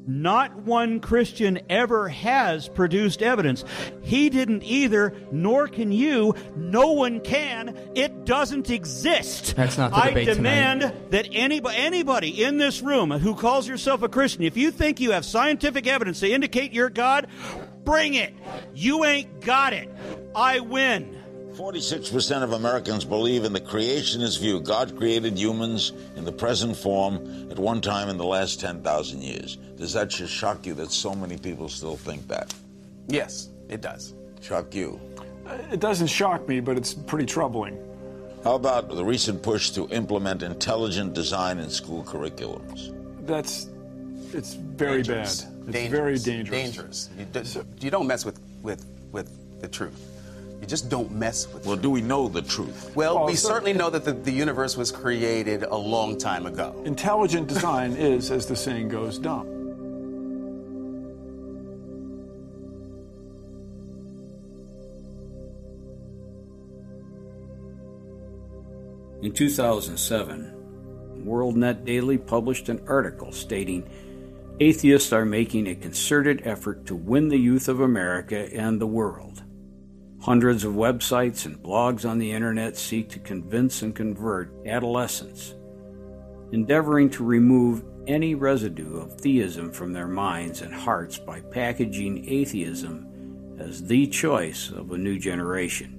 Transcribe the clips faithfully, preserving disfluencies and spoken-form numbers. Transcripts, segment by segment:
Not one Christian ever has produced evidence. He didn't either, nor can you. No one can. It doesn't exist. That's not the I debate demand tonight. that anybody, anybody in this room who calls yourself a Christian, if you think you have scientific evidence to indicate you're God, bring it. You ain't got it. I win. forty-six percent of Americans believe in the creationist view. God created humans in the present form at one time in the last ten thousand years. Does that just shock you that so many people still think that? Yes, it does. Shock you? Uh, it doesn't shock me, but it's pretty troubling. How about the recent push to implement intelligent design in school curriculums? That's, it's very dangerous. bad. It's dangerous. very dangerous. Dangerous. You, do, so, you don't mess with, with, with the truth. You just don't mess with Well, truth. do we know the truth? Well, Oh, we so- certainly know that the, the universe was created a long time ago. Intelligent design is, as the saying goes, dumb. In two thousand seven, WorldNet Daily published an article stating atheists are making a concerted effort to win the youth of America and the world. Hundreds of websites and blogs on the internet seek to convince and convert adolescents, endeavoring to remove any residue of theism from their minds and hearts by packaging atheism as the choice of a new generation.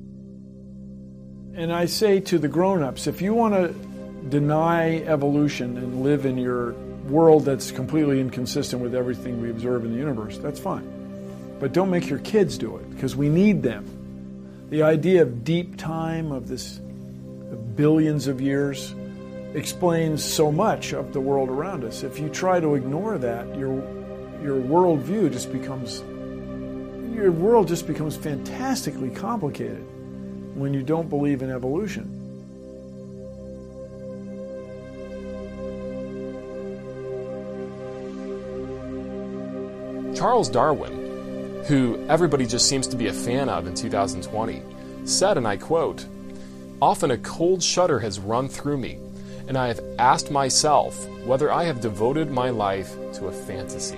And I say to the grown-ups, if you want to deny evolution and live in your world that's completely inconsistent with everything we observe in the universe, that's fine. But don't make your kids do it, because we need them. The idea of deep time, of this of billions of years, explains so much of the world around us. If you try to ignore that, your your worldview just becomes your world just becomes fantastically complicated when you don't believe in evolution. Charles Darwin, who everybody just seems to be a fan of in two thousand twenty, said, and I quote, "Often a cold shudder has run through me, and I have asked myself whether I have devoted my life to a fantasy."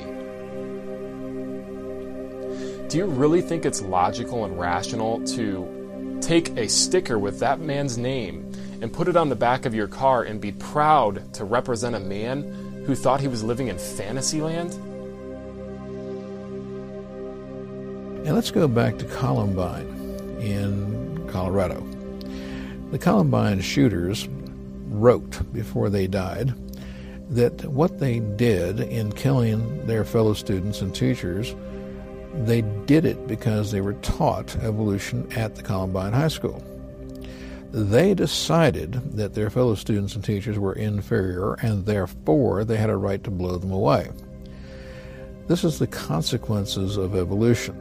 Do you really think it's logical and rational to take a sticker with that man's name and put it on the back of your car and be proud to represent a man who thought he was living in Fantasyland? And let's go back to Columbine in Colorado. The Columbine shooters wrote before they died that what they did in killing their fellow students and teachers, they did it because they were taught evolution at the Columbine High School. They decided that their fellow students and teachers were inferior, and therefore they had a right to blow them away. This is the consequences of evolution.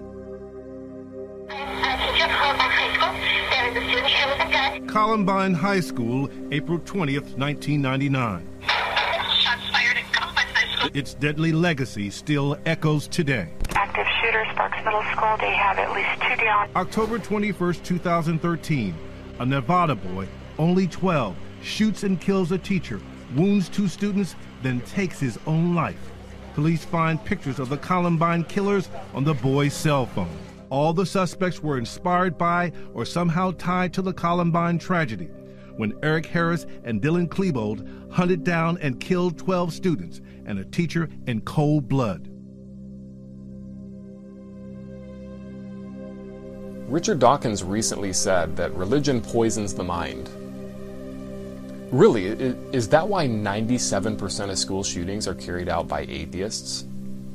Columbine High School, April twentieth, nineteen ninety-nine. Shots fired at Columbine High School. Its deadly legacy still echoes today. Active shooter, Sparks Middle School. They have at least two down. October twenty-first, two thousand thirteen. A Nevada boy, only twelve, shoots and kills a teacher, wounds two students, then takes his own life. Police find pictures of the Columbine killers on the boy's cell phone. All the suspects were inspired by or somehow tied to the Columbine tragedy, when Eric Harris and Dylan Klebold hunted down and killed twelve students and a teacher in cold blood. Richard Dawkins recently said that religion poisons the mind. Really, is that why ninety-seven percent of school shootings are carried out by atheists?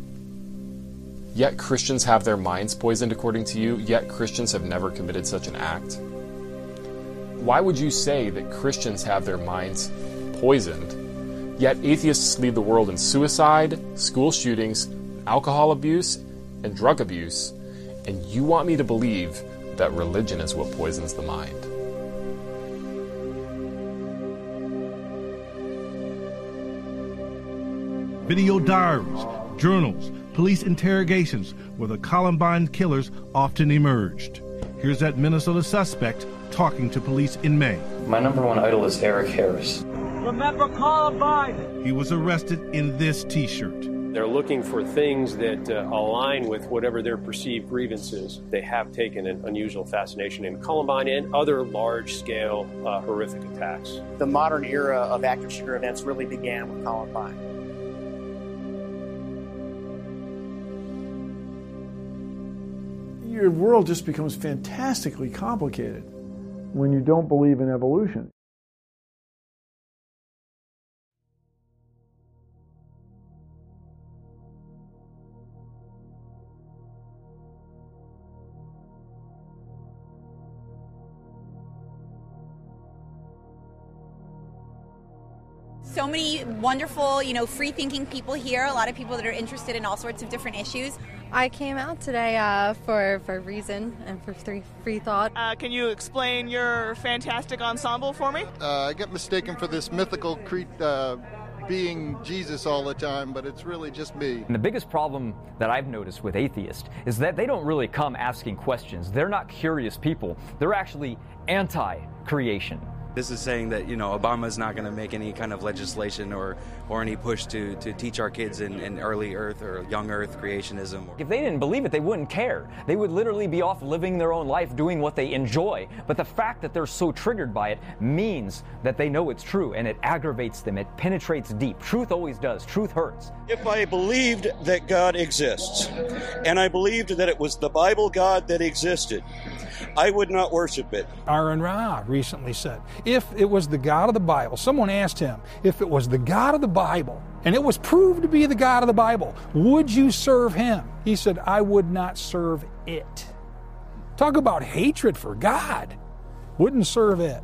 Yet Christians have their minds poisoned, according to you, yet Christians have never committed such an act? Why would you say that Christians have their minds poisoned, yet atheists lead the world in suicide, school shootings, alcohol abuse, and drug abuse, and you want me to believe that religion is what poisons the mind? Video diaries, journals, police interrogations where the Columbine killers often emerged. Here's that Minnesota suspect talking to police in May. My number one idol is Eric Harris. Remember Columbine! He was arrested in this t-shirt. They're looking for things that uh, align with whatever their perceived grievances. They have taken an unusual fascination in Columbine and other large-scale uh, horrific attacks. The modern era of active shooter events really began with Columbine. Your world just becomes fantastically complicated when you don't believe in evolution. So many wonderful, you know, free-thinking people here, a lot of people that are interested in all sorts of different issues. I came out today uh, for, for reason and for free, free thought. Uh, can you explain your fantastic ensemble for me? Uh, I get mistaken for this mythical cre- uh, being Jesus all the time, but it's really just me. And the biggest problem that I've noticed with atheists is that they don't really come asking questions. They're not curious people. They're actually anti-creation. This is saying that, you know, Obama's not going to make any kind of legislation or, or any push to, to teach our kids in, in early Earth or young Earth creationism. If they didn't believe it, they wouldn't care. They would literally be off living their own life, doing what they enjoy. But the fact that they're so triggered by it means that they know it's true, and it aggravates them. It penetrates deep. Truth always does. Truth hurts. If I believed that God exists, and I believed that it was the Bible God that existed, I would not worship it. Aaron Ra recently said, if it was the God of the Bible, someone asked him, if it was the God of the Bible, and it was proved to be the God of the Bible, would you serve him? He said, I would not serve it. Talk about hatred for God. Wouldn't serve it.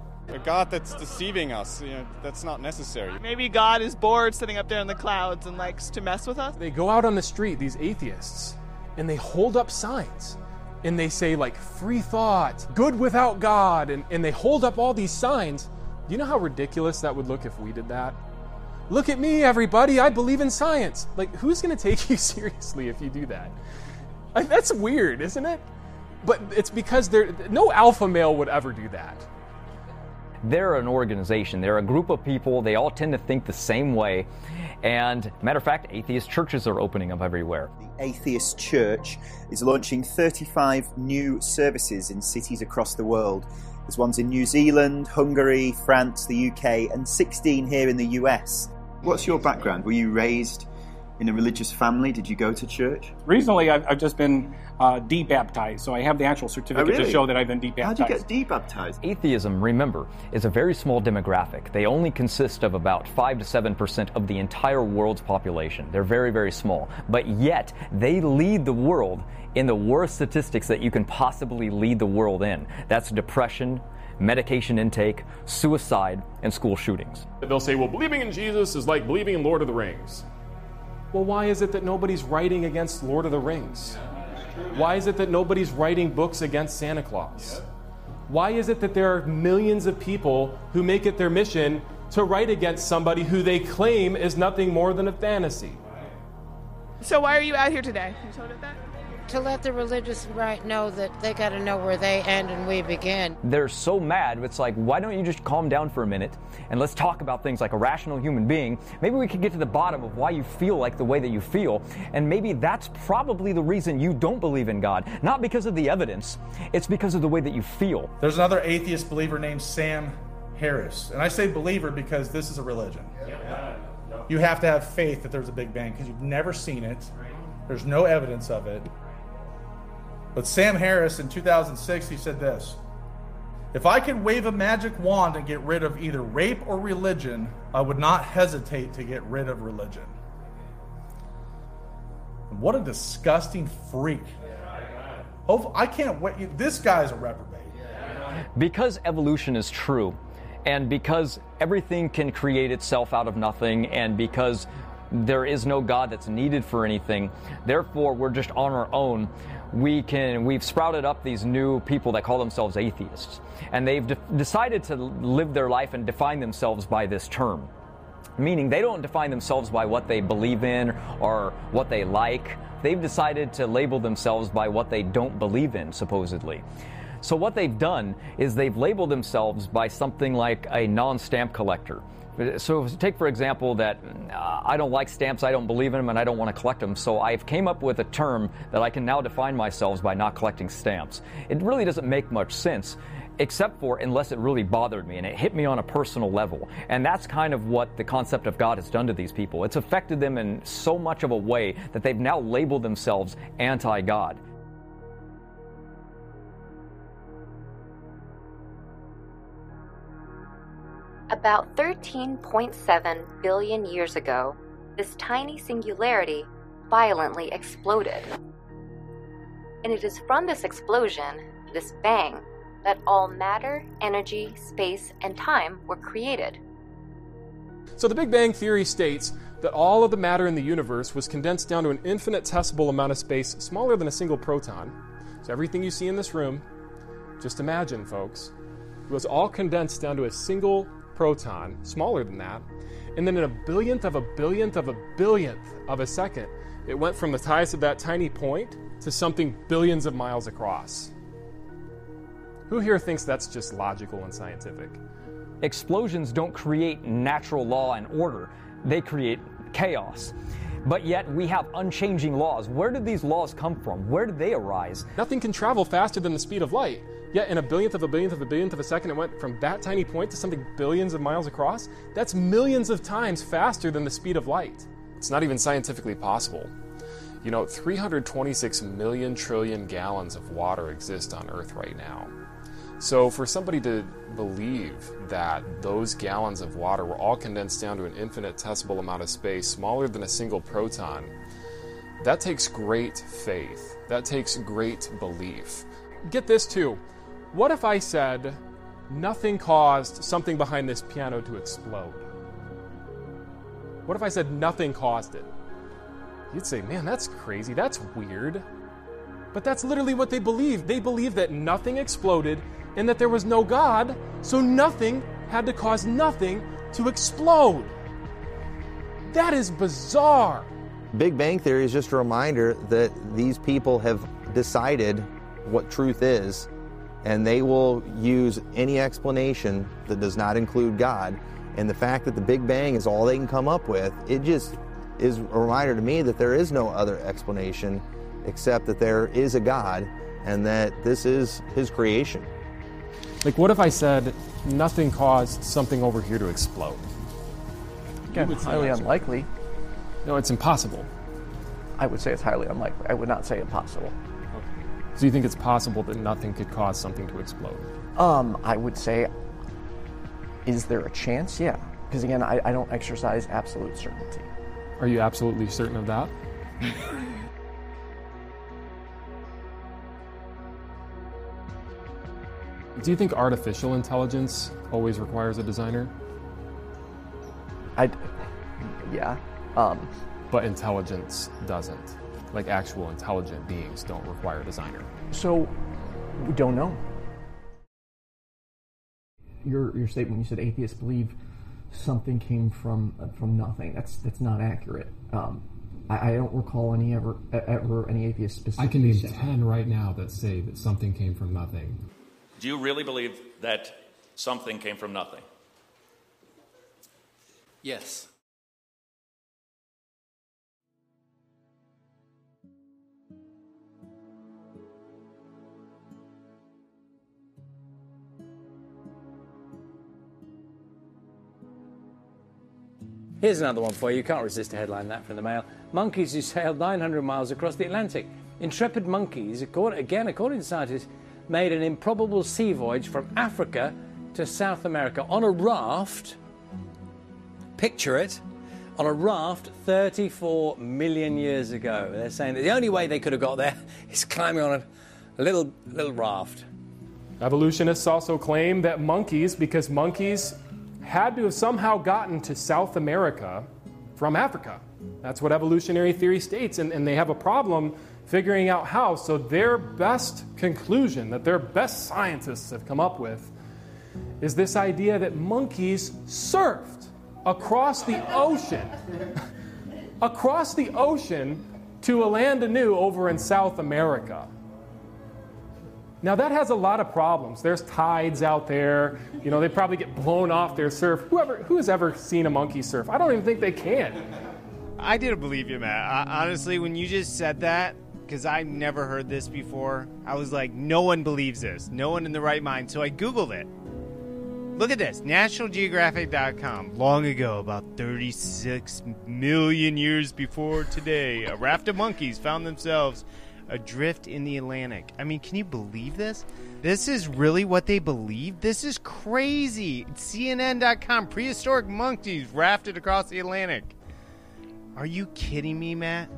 A God that's deceiving us, you know, that's not necessary. Maybe God is bored sitting up there in the clouds and likes to mess with us? They go out on the street, these atheists, and they hold up signs. And they say, like, free thought, good without God, and, and they hold up all these signs. Do you know how ridiculous that would look if we did that? Look at me, everybody, I believe in science. Like, who's going to take you seriously if you do that? Like, that's weird, isn't it? But it's because there, no alpha male would ever do that. They're an organization. They're a group of people. They all tend to think the same way. And matter of fact, atheist churches are opening up everywhere. The Atheist Church is launching thirty-five new services in cities across the world. There's ones in New Zealand, Hungary, France, the U K, and sixteen here in the U S. What's your background? Were you raised in a religious family? Did you go to church? Recently, I've, I've just been uh, debaptized, so I have the actual certificate oh, really? to show that I've been debaptized. How did you get debaptized? Atheism, remember, is a very small demographic. They only consist of about five to seven percent of the entire world's population. They're very, very small. But yet, they lead the world in the worst statistics that you can possibly lead the world in. That's depression, medication intake, suicide, and school shootings. They'll say, well, believing in Jesus is like believing in Lord of the Rings. Well, why is it that nobody's writing against Lord of the Rings? Why is it that nobody's writing books against Santa Claus? Why is it that there are millions of people who make it their mission to write against somebody who they claim is nothing more than a fantasy? So why are you out here today? Can you tell me that? To let the religious right know that they got to know where they end and we begin. They're so mad, it's like, why don't you just calm down for a minute and let's talk about things like a rational human being. Maybe we could get to the bottom of why you feel like the way that you feel, and maybe that's probably the reason you don't believe in God. Not because of the evidence, it's because of the way that you feel. There's another atheist believer named Sam Harris, and I say believer because this is a religion. You have to have faith that there's a Big Bang because you've never seen it. There's no evidence of it. But Sam Harris in two thousand six, he said this: if I could wave a magic wand and get rid of either rape or religion, I would not hesitate to get rid of religion. And what a disgusting freak. Oh, I can't wait. This guy's a reprobate. Because evolution is true, and because everything can create itself out of nothing, and because there is no God that's needed for anything, therefore we're just on our own. We can, we've sprouted up these new people that call themselves atheists, and they've de- decided to live their life and define themselves by this term. Meaning they don't define themselves by what they believe in or what they like. They've decided to label themselves by what they don't believe in, supposedly. So what they've done is they've labeled themselves by something like a non-stamp collector. So take, for example, that uh, I don't like stamps, I don't believe in them, and I don't want to collect them, so I've came up with a term that I can now define myself by not collecting stamps. It really doesn't make much sense, except for unless it really bothered me and it hit me on a personal level. And that's kind of what the concept of God has done to these people. It's affected them in so much of a way that they've now labeled themselves anti-God. About thirteen point seven billion years ago, this tiny singularity violently exploded. And it is from this explosion, this bang, that all matter, energy, space, and time were created. So the Big Bang Theory states that all of the matter in the universe was condensed down to an infinitesimal amount of space smaller than a single proton. So everything you see in this room, just imagine, folks, it was all condensed down to a single proton, smaller than that, and then in a billionth of a billionth of a billionth of a second, it went from the size of that tiny point to something billions of miles across. Who here thinks that's just logical and scientific? Explosions don't create natural law and order. They create chaos. But yet we have unchanging laws. Where did these laws come from? Where did they arise? Nothing can travel faster than the speed of light. Yet in a billionth of a billionth of a billionth of a second, it went from that tiny point to something billions of miles across. That's millions of times faster than the speed of light. It's not even scientifically possible. You know, three hundred twenty-six million trillion gallons of water exist on Earth right now. So for somebody to believe that those gallons of water were all condensed down to an infinitesimal amount of space smaller than a single proton, that takes great faith. That takes great belief. Get this too. What if I said nothing caused something behind this piano to explode? What if I said nothing caused it? You'd say, man, that's crazy. That's weird. But that's literally what they believe. They believe that nothing exploded and that there was no God, so nothing had to cause nothing to explode. That is bizarre. Big Bang Theory is just a reminder that these people have decided what truth is, and they will use any explanation that does not include God. And the fact that the Big Bang is all they can come up with, it just is a reminder to me that there is no other explanation except that there is a God and that this is His creation. Like, what if I said nothing caused something over here to explode? Again, highly unlikely. No, it's impossible. I would say it's highly unlikely. I would not say impossible. So you think it's possible that nothing could cause something to explode? Um, I would say, is there a chance? Yeah. Because again, I, I don't exercise absolute certainty. Are you absolutely certain of that? Do you think artificial intelligence always requires a designer? I, yeah. Um, but intelligence doesn't. Like actual intelligent beings don't require a designer. So, we don't know. Your your statement, you said atheists believe something came from uh, from nothing. That's that's not accurate. Um, I, I don't recall any ever ever any atheists specifically. I can name ten right now that say that something came from nothing. Do you really believe that something came from nothing? Yes. Here's another one for you. You can't resist a headline that from the Mail. Monkeys who sailed nine hundred miles across the Atlantic. Intrepid monkeys, again according to scientists, made an improbable sea voyage from Africa to South America on a raft. Picture it. On a raft thirty-four million years ago. They're saying that the only way they could have got there is climbing on a, a little, little raft. Evolutionists also claim that monkeys, because monkeys had to have somehow gotten to South America from Africa. That's what evolutionary theory states, and, and they have a problem figuring out how. So their best conclusion that their best scientists have come up with is this idea that monkeys surfed across the ocean, across the ocean to a land anew over in South America. Now that has a lot of problems. There's tides out there. You know, they probably get blown off their surf. Whoever, who has ever seen a monkey surf? I don't even think they can. I didn't believe you, Matt. I, honestly, when you just said that, because I never heard this before, I was like, no one believes this. No one in the right mind. So I Googled it. Look at this. National Geographic dot com. Long ago, about thirty-six million years before today, a raft of monkeys found themselves adrift in the Atlantic. I mean, can you believe this? This is really what they believe? This is crazy. C N N dot com. Prehistoric monkeys rafted across the Atlantic. Are you kidding me, Matt?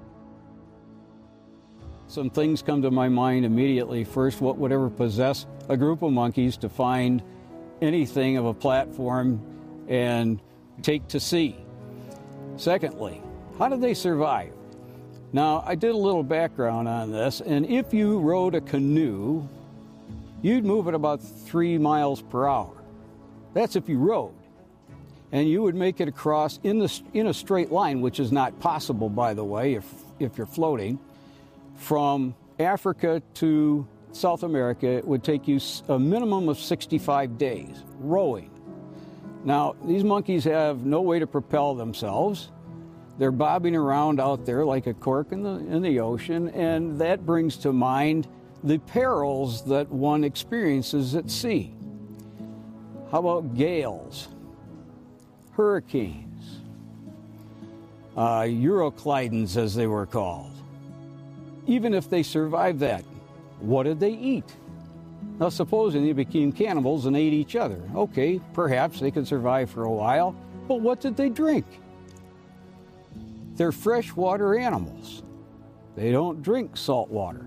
Some things come to my mind immediately. First, what would ever possess a group of monkeys to find anything of a platform and take to sea? Secondly, how did they survive? Now, I did a little background on this, and if you rowed a canoe, you'd move at about three miles per hour. That's if you rowed. And you would make it across in the in a straight line, which is not possible, by the way, if if you're floating. From Africa to South America, it would take you a minimum of sixty-five days rowing. Now, these monkeys have no way to propel themselves. They're bobbing around out there like a cork in the in the ocean, and that brings to mind the perils that one experiences at sea. How about gales, hurricanes, uh, Euroclydons, as they were called? Even if they survived that, what did they eat? Now, supposing they became cannibals and ate each other. Okay, perhaps they could survive for a while, but what did they drink? They're freshwater animals. They don't drink salt water.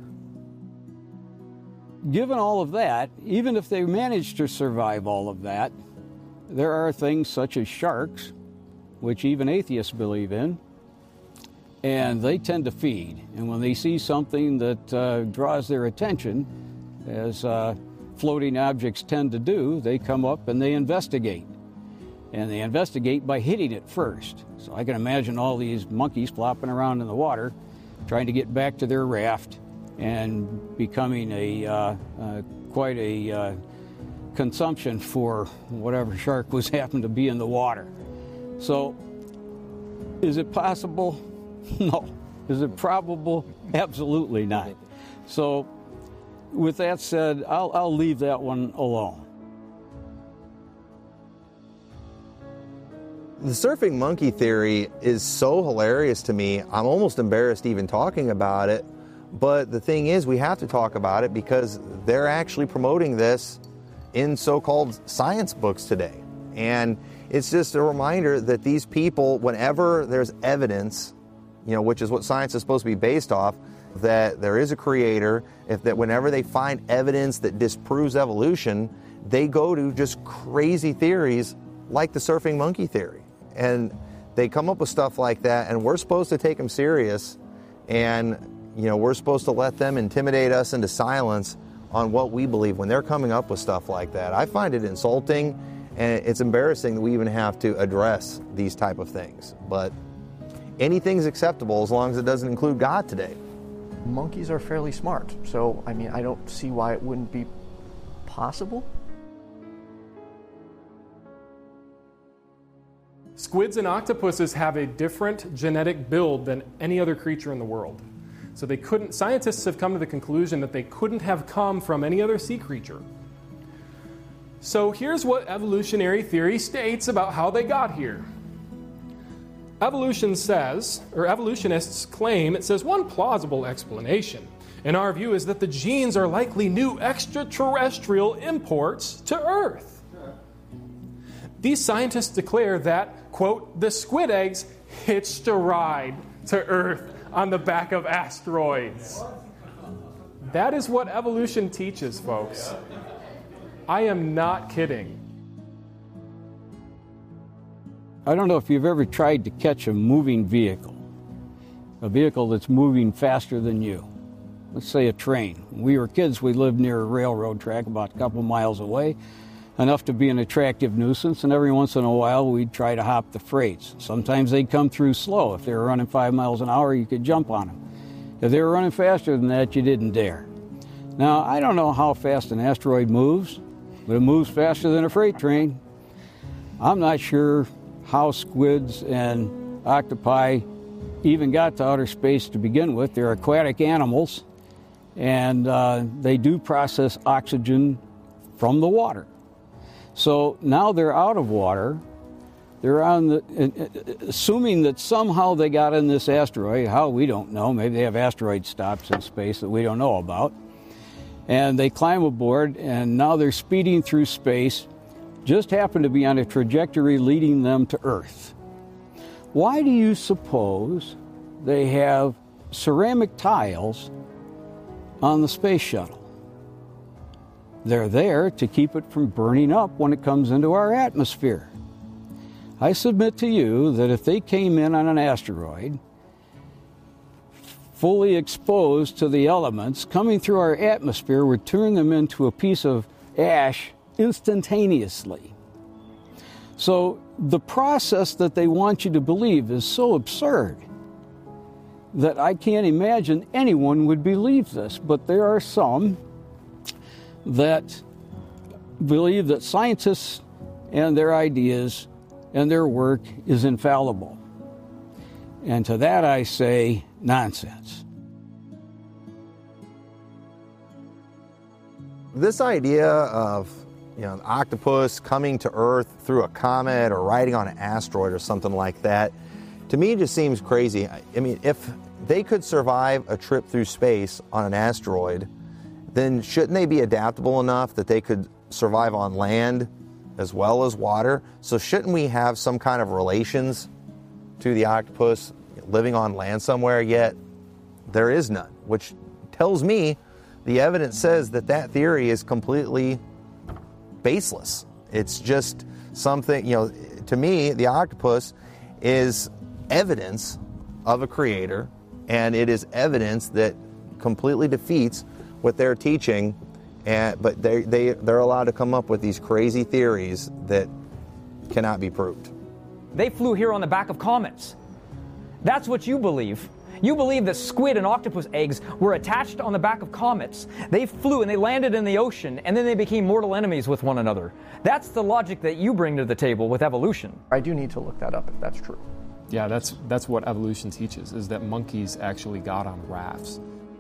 Given all of that, even if they managed to survive all of that, there are things such as sharks, which even atheists believe in, and they tend to feed. And when they see something that uh, draws their attention, as uh, floating objects tend to do, they come up and they investigate. And they investigate by hitting it first. So I can imagine all these monkeys flopping around in the water, trying to get back to their raft and becoming a uh, uh, quite a uh, consumption for whatever shark was happened to be in the water. So, is it possible? No. Is it probable? Absolutely not. So, with that said, I'll, I'll leave that one alone. The surfing monkey theory is so hilarious to me, I'm almost embarrassed even talking about it. But the thing is, we have to talk about it because they're actually promoting this in so-called science books today. And it's just a reminder that these people, whenever there's evidence, you know, which is what science is supposed to be based off, that there is a creator, if that whenever they find evidence that disproves evolution, they go to just crazy theories like the surfing monkey theory. And they come up with stuff like that, and we're supposed to take them serious, and you know, we're supposed to let them intimidate us into silence on what we believe when they're coming up with stuff like that. I find it insulting, and it's embarrassing that we even have to address these type of things. But anything's acceptable as long as it doesn't include God today. Monkeys are fairly smart, so I mean, I don't see why it wouldn't be possible. Squids and octopuses have a different genetic build than any other creature in the world. So they couldn't, scientists have come to the conclusion that they couldn't have come from any other sea creature. So here's what evolutionary theory states about how they got here. Evolution says, or evolutionists claim, it says one plausible explanation, in our view, is that the genes are likely new extraterrestrial imports to Earth. These scientists declare that, quote, the squid eggs hitched a ride to Earth on the back of asteroids. That is what evolution teaches, folks. I am not kidding. I don't know if you've ever tried to catch a moving vehicle, a vehicle that's moving faster than you. Let's say a train. When we were kids, we lived near a railroad track about a couple miles away, enough to be an attractive nuisance, and every once in a while we'd try to hop the freights. Sometimes they'd come through slow. If they were running five miles an hour, you could jump on them. If they were running faster than that, you didn't dare. Now, I don't know how fast an asteroid moves, but it moves faster than a freight train. I'm not sure how squids and octopi even got to outer space to begin with. They're aquatic animals, and uh, they do process oxygen from the water. So now they're out of water. They're on the, assuming that somehow they got in this asteroid. How, we don't know. Maybe they have asteroid stops in space that we don't know about. And they climb aboard, and now they're speeding through space, just happen to be on a trajectory leading them to Earth. Why do you suppose they have ceramic tiles on the space shuttle? They're there to keep it from burning up when it comes into our atmosphere. I submit to you that if they came in on an asteroid, fully exposed to the elements, coming through our atmosphere would turn them into a piece of ash instantaneously. So the process that they want you to believe is so absurd that I can't imagine anyone would believe this. But there are some that believe that scientists and their ideas and their work is infallible. And to that I say, nonsense. This idea of, you know, an octopus coming to Earth through a comet or riding on an asteroid or something like that, to me just seems crazy. I mean, if they could survive a trip through space on an asteroid, then shouldn't they be adaptable enough that they could survive on land as well as water? So shouldn't we have some kind of relations to the octopus living on land somewhere? Yet there is none, which tells me the evidence says that that theory is completely baseless. It's just something, you know, to me, the octopus is evidence of a creator, and it is evidence that completely defeats what they're teaching. And, but they, they, they're allowed to come up with these crazy theories that cannot be proved. They flew here on the back of comets. That's what you believe. You believe that squid and octopus eggs were attached on the back of comets. They flew and they landed in the ocean, and then they became mortal enemies with one another. That's the logic that you bring to the table with evolution. I do need to look that up if that's true. Yeah, that's that's what evolution teaches, is that monkeys actually got on rafts.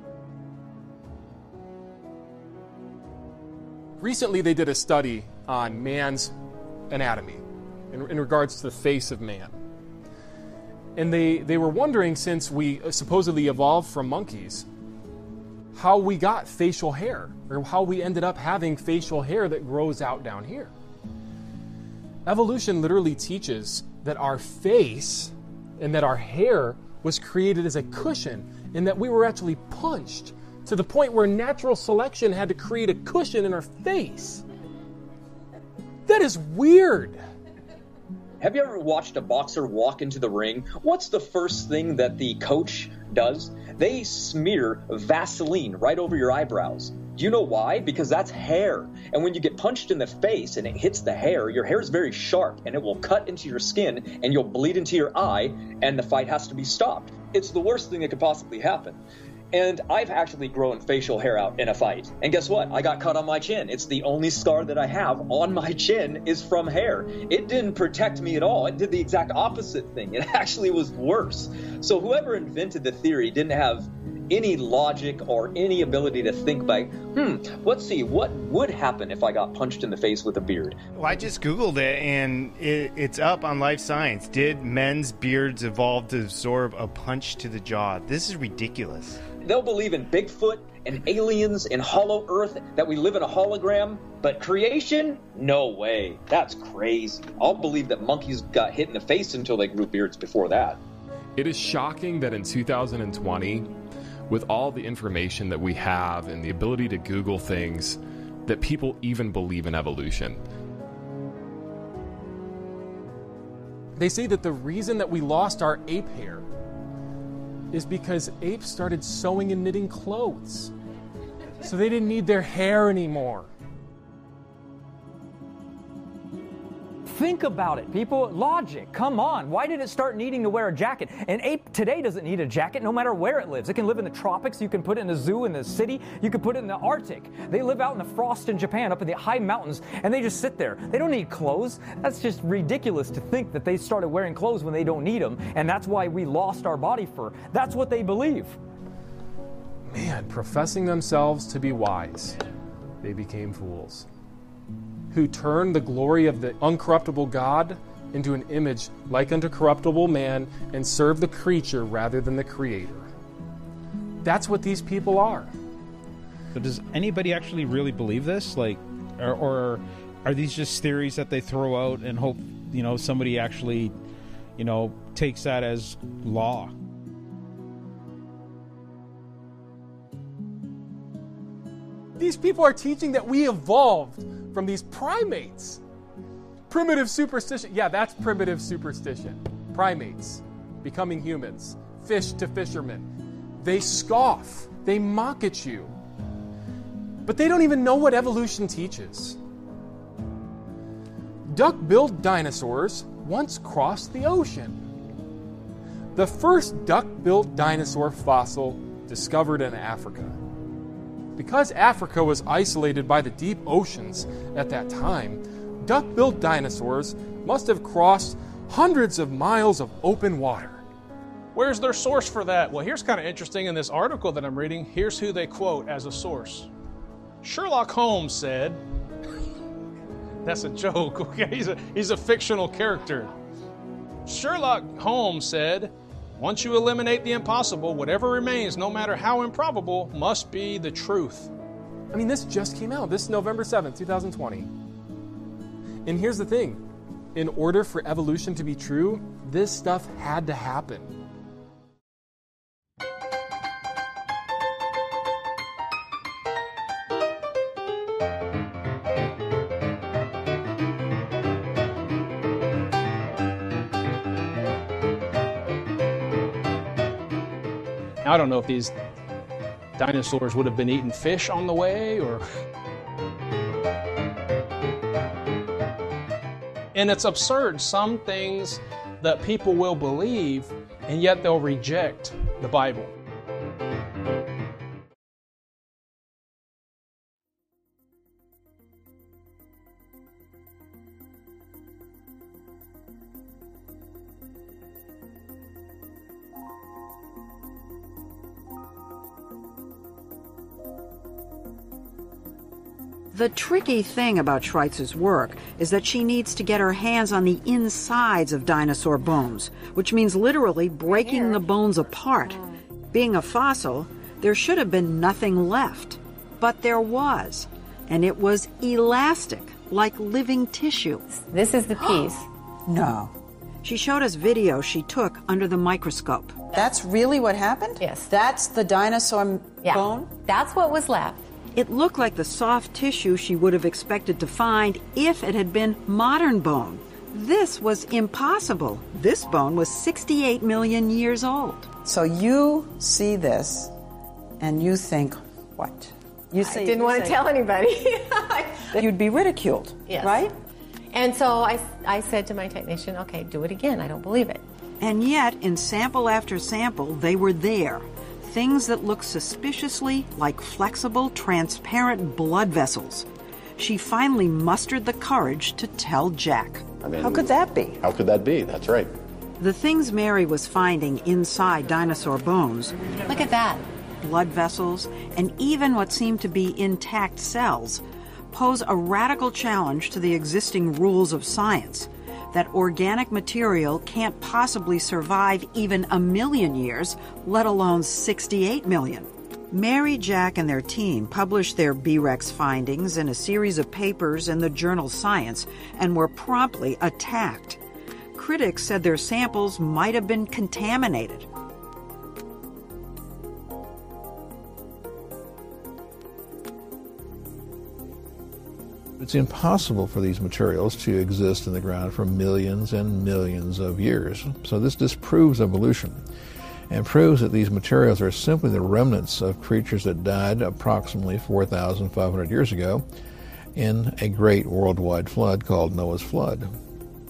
Recently, they did a study on man's anatomy in, in regards to the face of man. And they, they were wondering, since we supposedly evolved from monkeys, how we got facial hair, or how we ended up having facial hair that grows out down here. Evolution literally teaches that our face and that our hair was created as a cushion, and that we were actually punched to the point where natural selection had to create a cushion in our face. That is weird. Have you ever watched a boxer walk into the ring? What's the first thing that the coach does? They smear Vaseline right over your eyebrows. Do you know why? Because that's hair. And when you get punched in the face and it hits the hair, your hair is very sharp and it will cut into your skin and you'll bleed into your eye and the fight has to be stopped. It's the worst thing that could possibly happen. And I've actually grown facial hair out in a fight. And guess what? I got cut on my chin. It's the only scar that I have on my chin is from hair. It didn't protect me at all. It did the exact opposite thing. It actually was worse. So whoever invented the theory didn't have any logic or any ability to think like, hmm, let's see, what would happen if I got punched in the face with a beard? Well, I just Googled it, and it, it's up on Life Science. Did men's beards evolve to absorb a punch to the jaw? This is ridiculous. They'll believe in Bigfoot and aliens and hollow earth, that we live in a hologram, but creation? No way. That's crazy. I'll believe that monkeys got hit in the face until they grew beards before that. It is shocking that in two thousand twenty, with all the information that we have and the ability to Google things, that people even believe in evolution. They say that the reason that we lost our ape hair is because apes started sewing and knitting clothes. So they didn't need their hair anymore. Think about it, people. Logic. Come on. Why did it start needing to wear a jacket? An ape today doesn't need a jacket no matter where it lives. It can live in the tropics. You can put it in a zoo in the city. You can put it in the Arctic. They live out in the frost in Japan, up in the high mountains, and they just sit there. They don't need clothes. That's just ridiculous to think that they started wearing clothes when they don't need them, and that's why we lost our body fur. That's what they believe. Man, professing themselves to be wise, they became fools, who turned the glory of the uncorruptible God into an image like unto corruptible man and serve the creature rather than the Creator. That's what these people are. But does anybody actually really believe this? Like, or, or are these just theories that they throw out and hope, you know, somebody actually, you know, takes that as law? These people are teaching that we evolved from these primates. Primitive superstition. Yeah, that's primitive superstition. Primates becoming humans. Fish to fishermen. They scoff. They mock at you. But they don't even know what evolution teaches. Duck-billed dinosaurs once crossed the ocean. The first duck-billed dinosaur fossil discovered in Africa. Because Africa was isolated by the deep oceans at that time, duck-billed dinosaurs must have crossed hundreds of miles of open water. Where's their source for that? Well, here's kind of interesting in this article that I'm reading. Here's who they quote as a source. Sherlock Holmes said, that's a joke, okay? He's a, he's a fictional character. Sherlock Holmes said, once you eliminate the impossible, whatever remains, no matter how improbable, must be the truth. I mean, this just came out. This is November seventh, twenty twenty. And here's the thing. In order for evolution to be true, this stuff had to happen. I don't know if these dinosaurs would have been eating fish on the way, or... And it's absurd, some things that people will believe, and yet they'll reject the Bible. The tricky thing about Schweitzer's work is that she needs to get her hands on the insides of dinosaur bones, which means literally breaking the bones apart. Being a fossil, there should have been nothing left. But there was, and it was elastic, like living tissue. This is the piece. No. She showed us video she took under the microscope. That's really what happened? Yes. That's the dinosaur yeah. bone? That's what was left. It looked like the soft tissue she would have expected to find if it had been modern bone. This was impossible. This bone was sixty-eight million years old. So you see this and you think, what? You say, I didn't want to tell anybody. You'd be ridiculed, yes. right? And so I, I said to my technician, okay, do it again. I don't believe it. And yet, in sample after sample, they were there. Things that looked suspiciously like flexible, transparent blood vessels. She finally mustered the courage to tell Jack. I mean, how could that be? How could that be? That's right. The things Mary was finding inside dinosaur bones. Look at that. Blood vessels, and even what seemed to be intact cells, pose a radical challenge to the existing rules of science. That organic material can't possibly survive even a million years, let alone sixty-eight million. Mary, Jack, and their team published their B REX findings in a series of papers in the journal Science and were promptly attacked. Critics said their samples might have been contaminated. It's impossible for these materials to exist in the ground for millions and millions of years. So this disproves evolution and proves that these materials are simply the remnants of creatures that died approximately four thousand five hundred years ago in a great worldwide flood called Noah's Flood.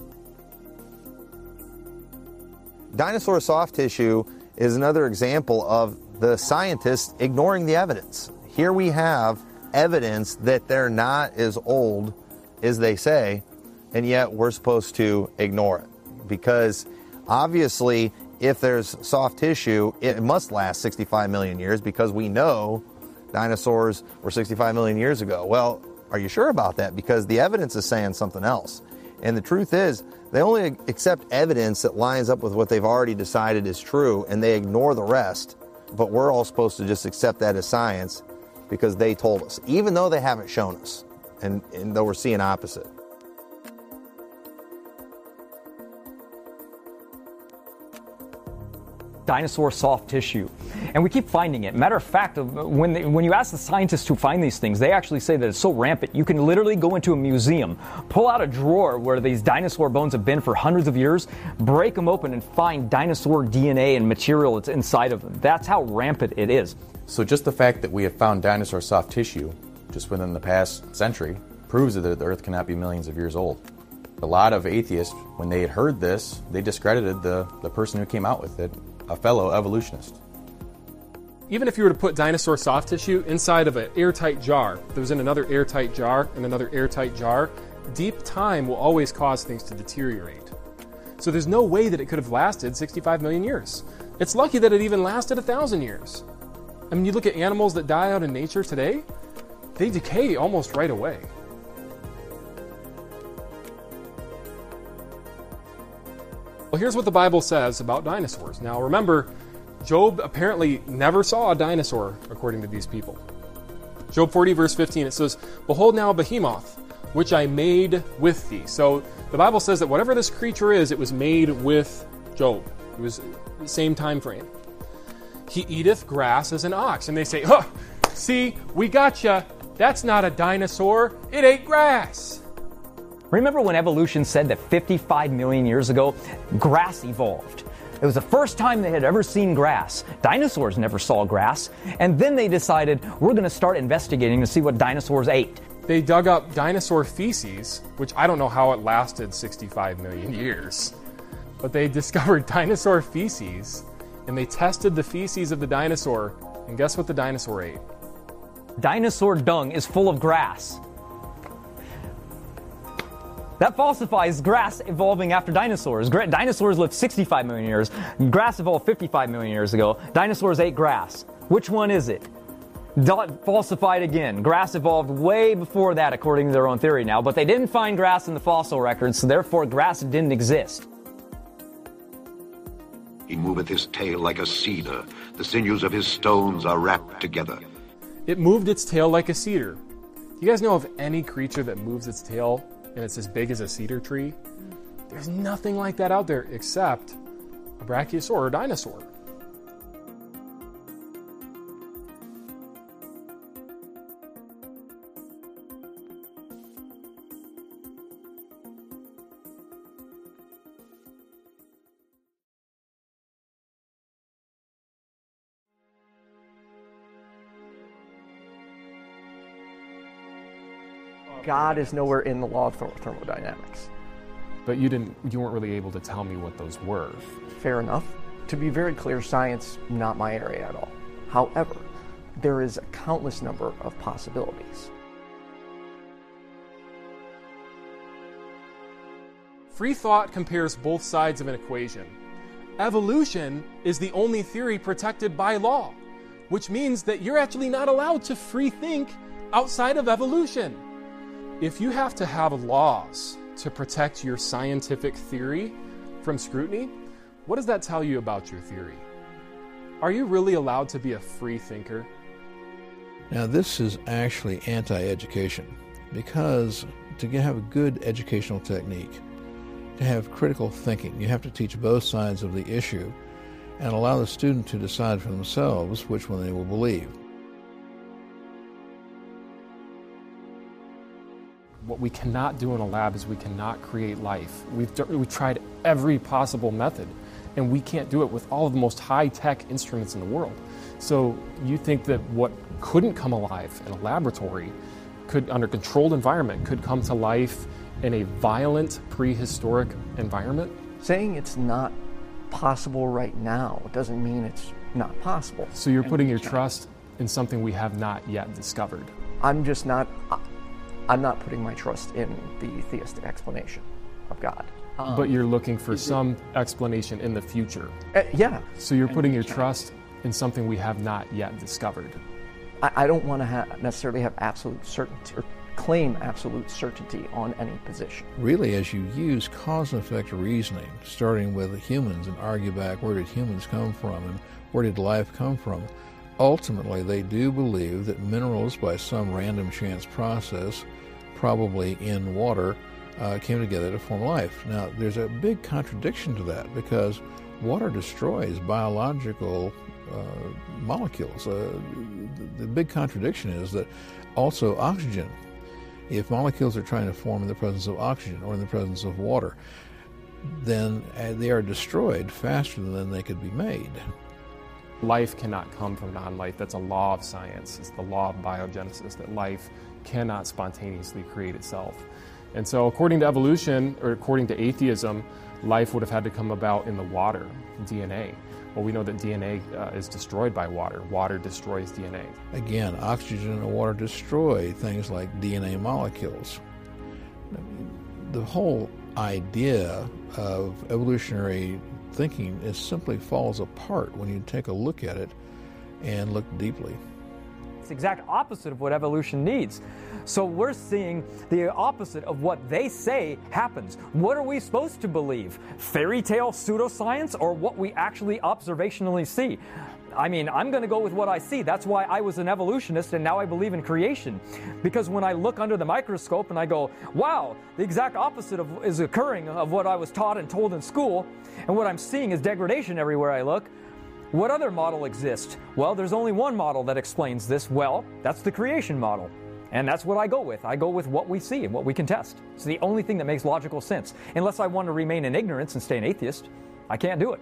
Dinosaur soft tissue is another example of the scientists ignoring the evidence. Here we have evidence that they're not as old as they say, and yet we're supposed to ignore it. Because obviously, if there's soft tissue, it must last sixty-five million years because we know dinosaurs were sixty-five million years ago. Well, are you sure about that? Because the evidence is saying something else. And the truth is, they only accept evidence that lines up with what they've already decided is true, and they ignore the rest. But we're all supposed to just accept that as science because they told us, even though they haven't shown us, and, and though we're seeing opposite. Dinosaur soft tissue. And we keep finding it. Matter of fact, when they, when you ask the scientists who find these things, they actually say that it's so rampant, you can literally go into a museum, pull out a drawer where these dinosaur bones have been for hundreds of years, break them open and find dinosaur D N A and material that's inside of them. That's how rampant it is. So just the fact that we have found dinosaur soft tissue just within the past century proves that the Earth cannot be millions of years old. A lot of atheists, when they had heard this, they discredited the, the person who came out with it, a fellow evolutionist. Even if you were to put dinosaur soft tissue inside of an airtight jar, that was in another airtight jar and another airtight jar, deep time will always cause things to deteriorate. So there's no way that it could have lasted sixty-five million years. It's lucky that it even lasted one thousand years. I mean, you look at animals that die out in nature today, they decay almost right away. Well, here's what the Bible says about dinosaurs. Now, remember, Job apparently never saw a dinosaur, according to these people. Job forty, verse fifteen, it says, "Behold now a behemoth, which I made with thee." So the Bible says that whatever this creature is, it was made with Job. It was the same time frame. "He eateth grass as an ox." And they say, "Huh, see, we gotcha. That's not a dinosaur. It ate grass." Remember when evolution said that fifty-five million years ago, grass evolved? It was the first time they had ever seen grass. Dinosaurs never saw grass. And then they decided, we're going to start investigating to see what dinosaurs ate. They dug up dinosaur feces, which I don't know how it lasted sixty-five million years. But they discovered dinosaur feces, and they tested the feces of the dinosaur, and guess what the dinosaur ate? Dinosaur dung is full of grass. That falsifies grass evolving after dinosaurs. Gra- dinosaurs lived sixty-five million years. Grass evolved fifty-five million years ago. Dinosaurs ate grass. Which one is it? D- falsified again. Grass evolved way before that, according to their own theory now, but they didn't find grass in the fossil records, so therefore grass didn't exist. He moveth his tail like a cedar. The sinews of his stones are wrapped together. It moved its tail like a cedar. Do you guys know of any creature that moves its tail and it's as big as a cedar tree? There's nothing like that out there except a brachiosaur or dinosaur. God is nowhere in the law of thermodynamics. But you didn't you weren't really able to tell me what those were. Fair enough. To be very clear, science, not my area at all. However, there is a countless number of possibilities. Free thought compares both sides of an equation. Evolution is the only theory protected by law, which means that you're actually not allowed to free think outside of evolution. If you have to have laws to protect your scientific theory from scrutiny, what does that tell you about your theory? Are you really allowed to be a free thinker? Now, this is actually anti-education, because to have a good educational technique, to have critical thinking, you have to teach both sides of the issue and allow the student to decide for themselves which one they will believe. What we cannot do in a lab is we cannot create life. We've, we've tried every possible method, and we can't do it with all of the most high-tech instruments in the world. So you think that what couldn't come alive in a laboratory could, under controlled environment, could come to life in a violent, prehistoric environment? Saying it's not possible right now doesn't mean it's not possible. So you're putting your trust in something we have not yet discovered. I'm just not, I'm not putting my trust in the theistic explanation of God. Um, But you're looking for some explanation in the future. Uh, yeah. So you're putting your trust in something we have not yet discovered. I, I don't want to ha- necessarily have absolute certainty or claim absolute certainty on any position. Really, as you use cause and effect reasoning, starting with humans and argue back where did humans come from and where did life come from, ultimately they do believe that minerals, by some random chance process, probably in water, uh, came together to form life. Now, there's a big contradiction to that because water destroys biological uh, molecules. Uh, the, the big contradiction is that also oxygen, if molecules are trying to form in the presence of oxygen or in the presence of water, then uh, they are destroyed faster than they could be made. Life cannot come from non-life. That's a law of science. It's the law of biogenesis, that life cannot spontaneously create itself. And so according to evolution, or according to atheism, life would have had to come about in the water, D N A. Well, we know that D N A uh, is destroyed by water. Water destroys D N A. Again, oxygen and water destroy things like D N A molecules. The whole idea of evolutionary thinking is simply falls apart when you take a look at it and look deeply. It's the exact opposite of what evolution needs. So we're seeing the opposite of what they say happens. What are we supposed to believe? Fairy tale pseudoscience or what we actually observationally see? I mean, I'm going to go with what I see. That's why I was an evolutionist and now I believe in creation. Because when I look under the microscope and I go, wow, the exact opposite of, is occurring of what I was taught and told in school, and what I'm seeing is degradation everywhere I look, what other model exists? Well, there's only one model that explains this well. That's the creation model. And that's what I go with. I go with what we see and what we can test. It's the only thing that makes logical sense. Unless I want to remain in ignorance and stay an atheist, I can't do it.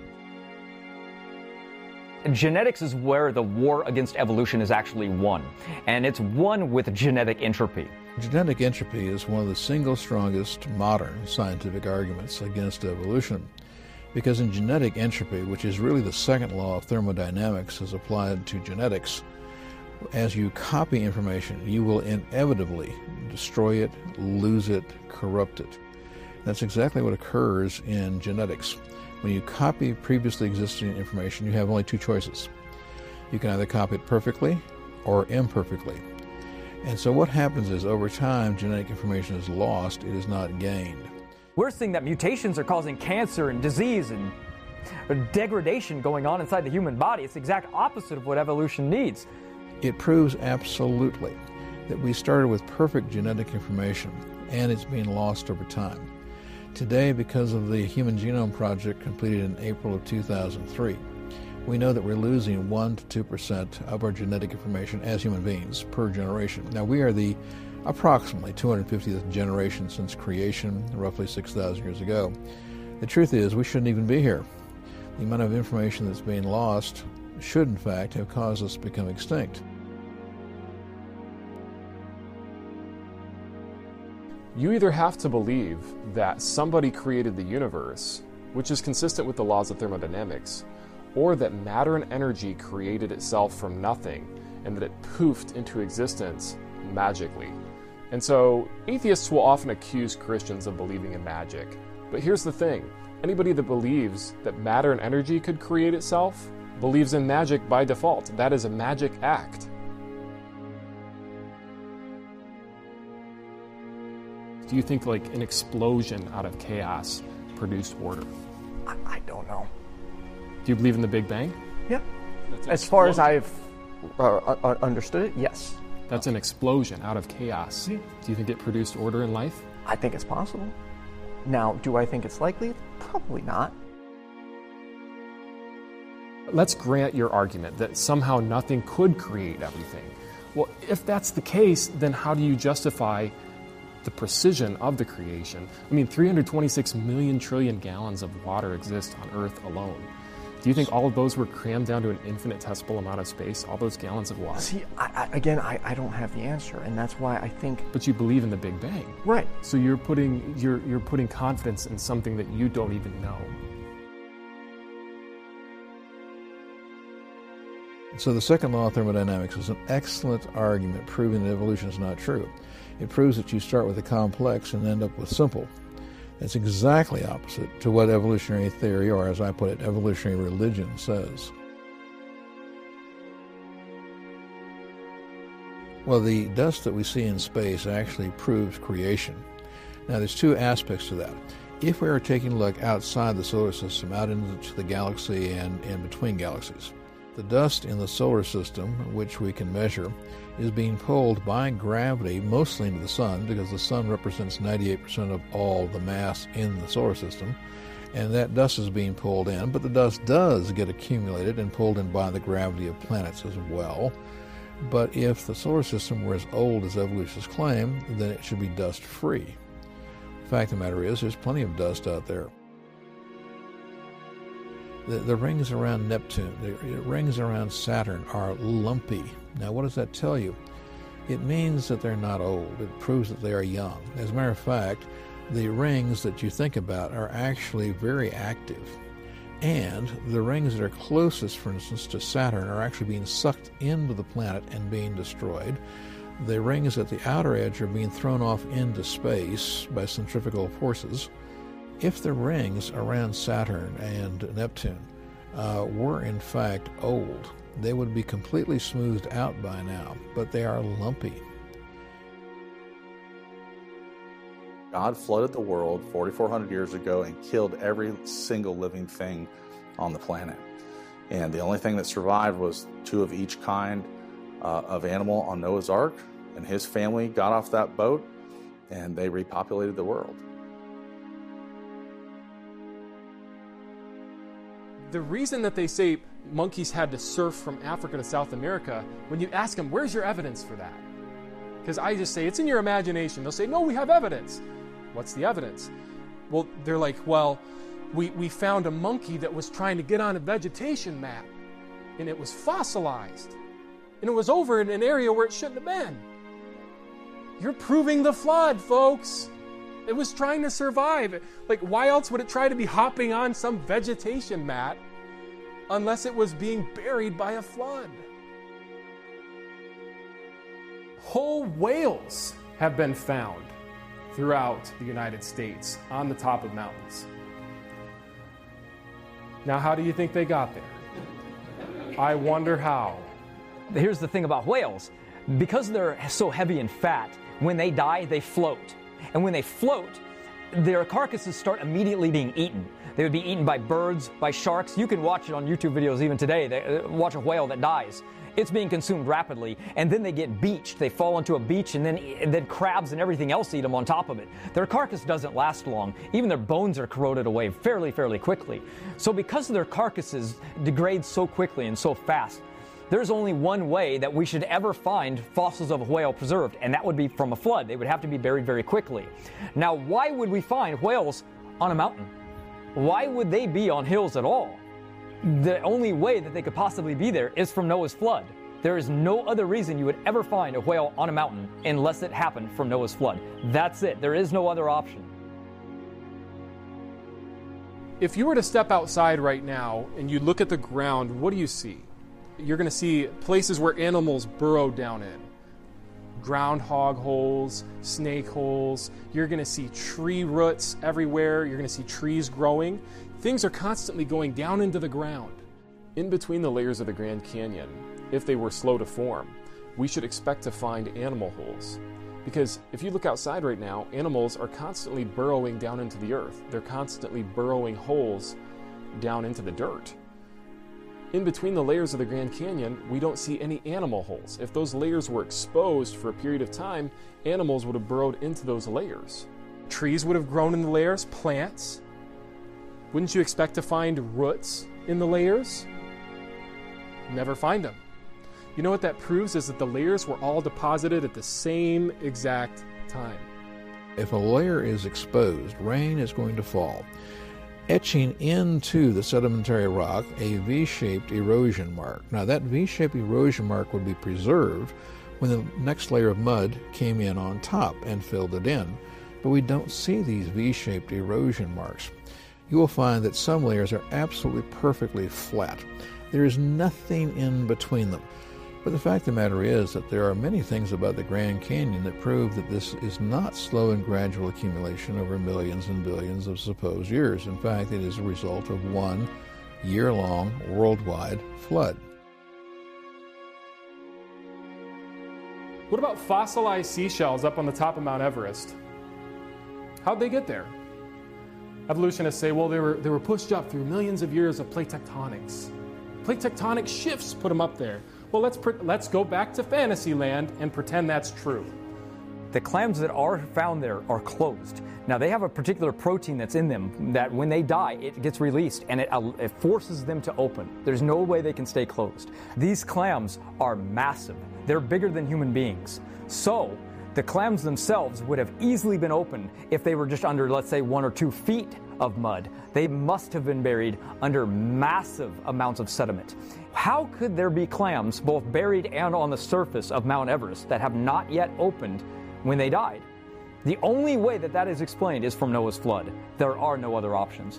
Genetics is where the war against evolution is actually won. And it's won with genetic entropy. Genetic entropy is one of the single strongest modern scientific arguments against evolution. Because in genetic entropy, which is really the second law of thermodynamics as applied to genetics, as you copy information, you will inevitably destroy it, lose it, corrupt it. That's exactly what occurs in genetics. When you copy previously existing information, you have only two choices. You can either copy it perfectly or imperfectly. And so what happens is, over time, genetic information is lost, it is not gained. We're seeing that mutations are causing cancer and disease and degradation going on inside the human body. It's the exact opposite of what evolution needs. It proves absolutely that we started with perfect genetic information and it's being lost over time. Today, because of the Human Genome Project completed in April of two thousand three, we know that we're losing one to two percent of our genetic information as human beings per generation. Now, we are the approximately two hundred fiftieth generation since creation, roughly six thousand years ago. The truth is, we shouldn't even be here. The amount of information that's being lost should, in fact, have caused us to become extinct. You either have to believe that somebody created the universe, which is consistent with the laws of thermodynamics, or that matter and energy created itself from nothing and that it poofed into existence magically. And so atheists will often accuse Christians of believing in magic. But here's the thing. Anybody that believes that matter and energy could create itself believes in magic by default. That is a magic act. Do you think like an explosion out of chaos produced order? I, I don't know. Do you believe in the Big Bang? Yeah. As far as I've uh, uh, understood it, yes. That's an explosion out of chaos. Yeah. Do you think it produced order in life? I think it's possible. Now, do I think it's likely? Probably not. Let's grant your argument that somehow nothing could create everything. Well, if that's the case, then how do you justify the precision of the creation? I mean, three hundred twenty-six million trillion gallons of water exist on Earth alone. Do you think all of those were crammed down to an infinitesimal amount of space, all those gallons of water? See, I, I, again, I, I don't have the answer, and that's why I think... But you believe in the Big Bang. Right. So you're putting, you're, you're putting confidence in something that you don't even know. So the second law of thermodynamics is an excellent argument proving that evolution is not true. It proves that you start with the complex and end up with simple. It's exactly opposite to what evolutionary theory, or as I put it, evolutionary religion says. Well, the dust that we see in space actually proves creation. Now, there's two aspects to that. If we are taking a look outside the solar system, out into the galaxy and in between galaxies, the dust in the solar system, which we can measure, is being pulled by gravity mostly into the sun, because the sun represents ninety-eight percent of all the mass in the solar system, and that dust is being pulled in, but the dust does get accumulated and pulled in by the gravity of planets as well. But if the solar system were as old as evolutionists claim, then it should be dust-free. The fact of the matter is, there's plenty of dust out there. The, the rings around Neptune, the rings around Saturn are lumpy. Now, what does that tell you? It means that they're not old. It proves that they are young. As a matter of fact, the rings that you think about are actually very active. And the rings that are closest, for instance, to Saturn are actually being sucked into the planet and being destroyed. The rings at the outer edge are being thrown off into space by centrifugal forces. If the rings around Saturn and Neptune uh, were in fact old, they would be completely smoothed out by now, but they are lumpy. God flooded the world forty-four hundred years ago and killed every single living thing on the planet. And the only thing that survived was two of each kind uh, of animal on Noah's Ark, and his family got off that boat and they repopulated the world. The reason that they say monkeys had to surf from Africa to South America, when you ask them, where's your evidence for that? Because I just say, it's in your imagination. They'll say, no, we have evidence. What's the evidence? Well, they're like, well, we, we found a monkey that was trying to get on a vegetation map, and it was fossilized, and it was over in an area where it shouldn't have been. You're proving the flood, folks. It was trying to survive. Like, why else would it try to be hopping on some vegetation mat unless it was being buried by a flood? Whole whales have been found throughout the United States on the top of mountains. Now, how do you think they got there? I wonder how. Here's the thing about whales. Because they're so heavy and fat, when they die, they float. And when they float, their carcasses start immediately being eaten. They would be eaten by birds, by sharks. You can watch it on YouTube videos even today. They, uh, watch a whale that dies. It's being consumed rapidly, and then they get beached. They fall into a beach, and then, and then crabs and everything else eat them on top of it. Their carcass doesn't last long. Even their bones are corroded away fairly, fairly quickly. So because their carcasses degrade so quickly and so fast, there's only one way that we should ever find fossils of a whale preserved, and that would be from a flood. They would have to be buried very quickly. Now, why would we find whales on a mountain? Why would they be on hills at all? The only way that they could possibly be there is from Noah's flood. There is no other reason you would ever find a whale on a mountain unless it happened from Noah's flood. That's it. There is no other option. If you were to step outside right now and you look at the ground, what do you see? You're going to see places where animals burrow down in. Groundhog holes, snake holes. You're going to see tree roots everywhere. You're going to see trees growing. Things are constantly going down into the ground. In between the layers of the Grand Canyon, if they were slow to form, we should expect to find animal holes. Because if you look outside right now, animals are constantly burrowing down into the earth. They're constantly burrowing holes down into the dirt. In between the layers of the Grand Canyon, we don't see any animal holes. If those layers were exposed for a period of time, animals would have burrowed into those layers. Trees would have grown in the layers, plants. Wouldn't you expect to find roots in the layers? Never find them. You know what that proves is that the layers were all deposited at the same exact time. If a layer is exposed, rain is going to fall, etching into the sedimentary rock a V-shaped erosion mark. Now that V-shaped erosion mark would be preserved when the next layer of mud came in on top and filled it in, but we don't see these V-shaped erosion marks. You will find that some layers are absolutely perfectly flat. There is nothing in between them. But the fact of the matter is that there are many things about the Grand Canyon that prove that this is not slow and gradual accumulation over millions and billions of supposed years. In fact, it is a result of one year-long worldwide flood. What about fossilized seashells up on the top of Mount Everest? How'd they get there? Evolutionists say, well, they were, they were pushed up through millions of years of plate tectonics. Plate tectonic shifts put them up there. Well, let's, let's go back to Fantasyland and pretend that's true. The clams that are found there are closed. Now, they have a particular protein that's in them that when they die, it gets released and it, uh, it forces them to open. There's no way they can stay closed. These clams are massive. They're bigger than human beings. So, the clams themselves would have easily been opened if they were just under, let's say, one or two feet of mud. They must have been buried under massive amounts of sediment. How could there be clams both buried and on the surface of Mount Everest that have not yet opened when they died? The only way that that is explained is from Noah's flood. There are no other options.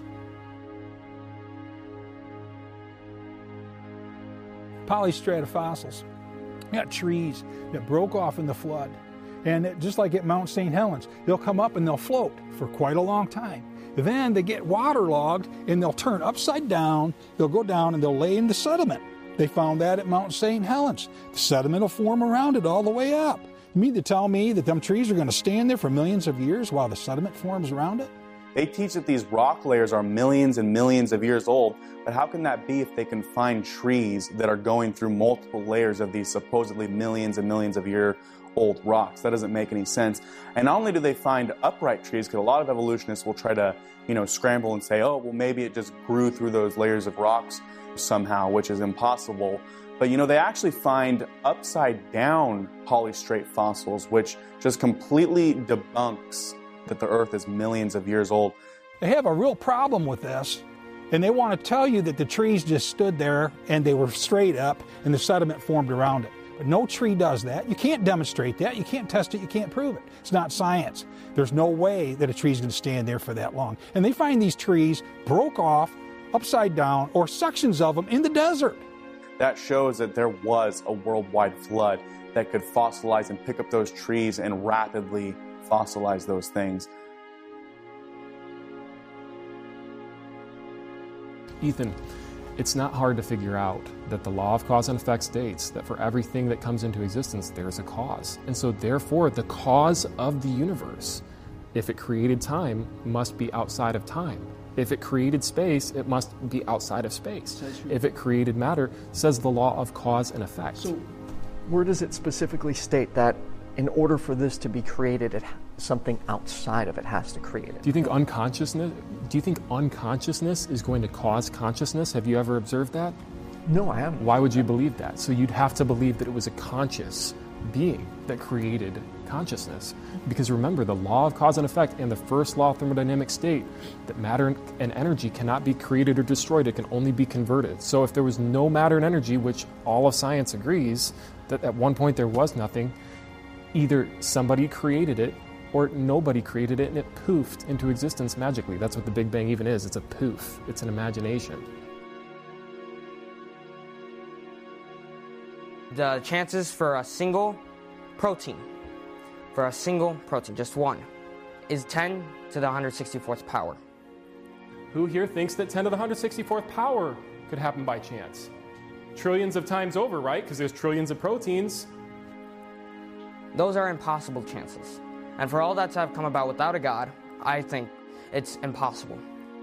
Polystrata fossils. You got trees that broke off in the flood. And it, just like at Mount Saint Helens, they'll come up and they'll float for quite a long time. Then they get waterlogged and they'll turn upside down, they'll go down and they'll lay in the sediment. They found that at Mount Saint Helens. The sediment will form around it all the way up. You mean to tell me that them trees are going to stand there for millions of years while the sediment forms around it? They teach that these rock layers are millions and millions of years old, but how can that be if they can find trees that are going through multiple layers of these supposedly millions and millions of year old rocks? That doesn't make any sense. And not only do they find upright trees, because a lot of evolutionists will try to, you know, scramble and say, oh, well, maybe it just grew through those layers of rocks somehow, which is impossible. But, you know, they actually find upside down polystrate fossils, which just completely debunks that the Earth is millions of years old. They have a real problem with this, and they want to tell you that the trees just stood there and they were straight up and the sediment formed around it. But no tree does that. You can't demonstrate that. You can't test it. You can't prove it. It's not science. There's no way that a tree's going to stand there for that long. And they find these trees broke off, upside down, or sections of them in the desert. That shows that there was a worldwide flood that could fossilize and pick up those trees and rapidly fossilize those things. Ethan, it's not hard to figure out that the law of cause and effect states that for everything that comes into existence, there's a cause. And so therefore, the cause of the universe, if it created time, must be outside of time. If it created space, it must be outside of space. If it created matter, says the law of cause and effect. So where does it specifically state that in order for this to be created, it, something outside of it has to create it? Do you think unconsciousness, do you think unconsciousness is going to cause consciousness? Have you ever observed that? No, I haven't. Why would you believe that? So you'd have to believe that it was a conscious being that created consciousness. Because remember, the law of cause and effect and the first law of thermodynamics state that matter and energy cannot be created or destroyed, it can only be converted. So if there was no matter and energy, which all of science agrees that at one point there was nothing, either somebody created it or nobody created it and it poofed into existence magically. That's what the Big Bang even is. It's a poof. It's an imagination. The chances for a single protein, for a single protein, just one, is ten to the one hundred sixty-fourth power. Who here thinks that ten to the one hundred sixty-fourth power could happen by chance? Trillions of times over, right? Because there's trillions of proteins. Those are impossible chances. And for all that to have come about without a God, I think it's impossible.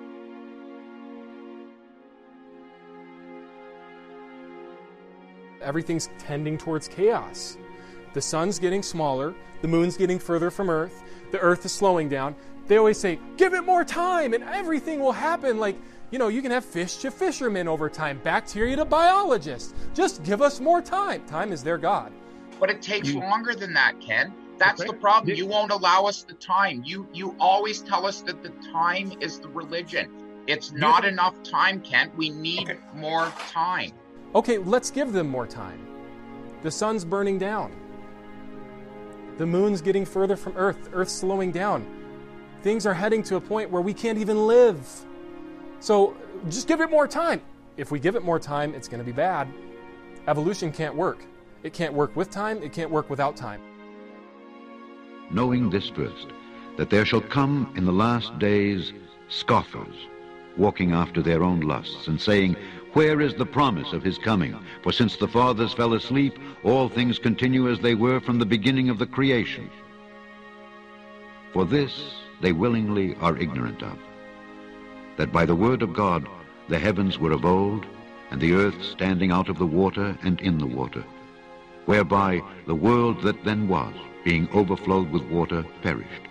Everything's tending towards chaos. The sun's getting smaller, the moon's getting further from Earth, the Earth is slowing down. They always say, give it more time and everything will happen. Like, you know, you can have fish to fishermen over time, bacteria to biologists. Just give us more time. Time is their God. But it takes longer than that, Ken. That's the problem. You won't allow us the time. You you always tell us that the time is the religion. It's not enough time, Ken. We need okay. more time. Okay, let's give them more time. The sun's burning down. The moon's getting further from Earth. Earth's slowing down. Things are heading to a point where we can't even live. So just give it more time. if we give it more time, it's going to be bad. Evolution can't work. It can't work with time, it can't work without time. Knowing this first, that there shall come in the last days scoffers, walking after their own lusts, and saying, Where is the promise of his coming? For since the fathers fell asleep, all things continue as they were from the beginning of the creation. For this they willingly are ignorant of, that by the word of God the heavens were of old, and the earth standing out of the water and in the water, whereby the world that then was, being overflowed with water, perished.